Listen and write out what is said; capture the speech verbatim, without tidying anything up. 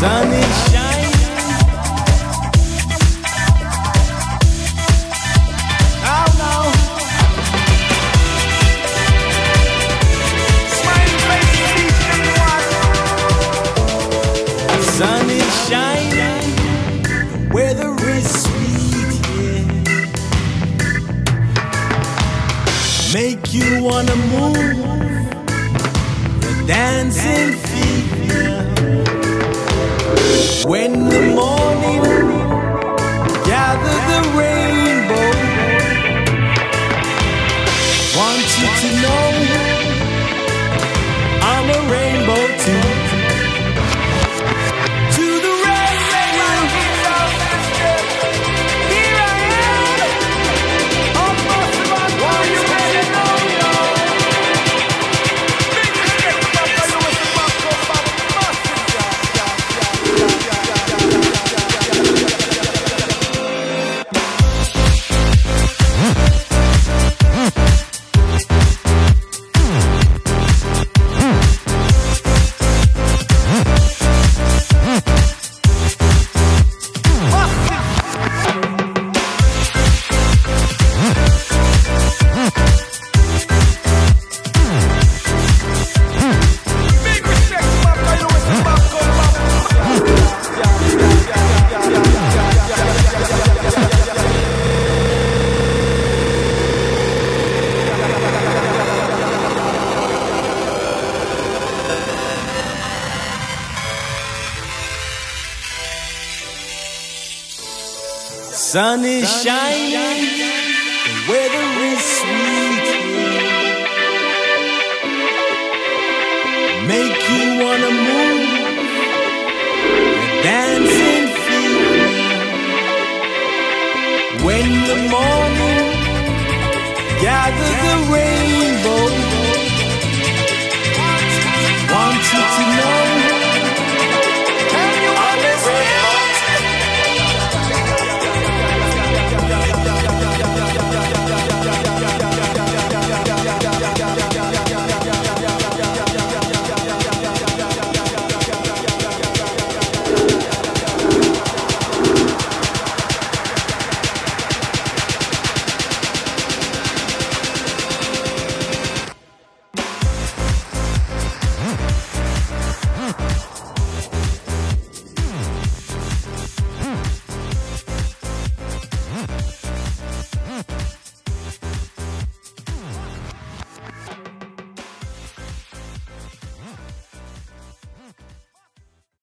sun is shining. Oh no. Smiling faces, each and one. The sun is shining. The weather is sweet, yeah. Make you wanna move your dancing feet, yeah. When the morning gather the rainbow, want you to know I'm a rainbow too. To the rainbow, here I am. Almost about what you better know, y'all. Big respect to my brother with the buck up, I'm a massive, yeah, yeah, yeah, yeah, yeah, sun is shining, the weather is sweet, yeah. Make you wanna move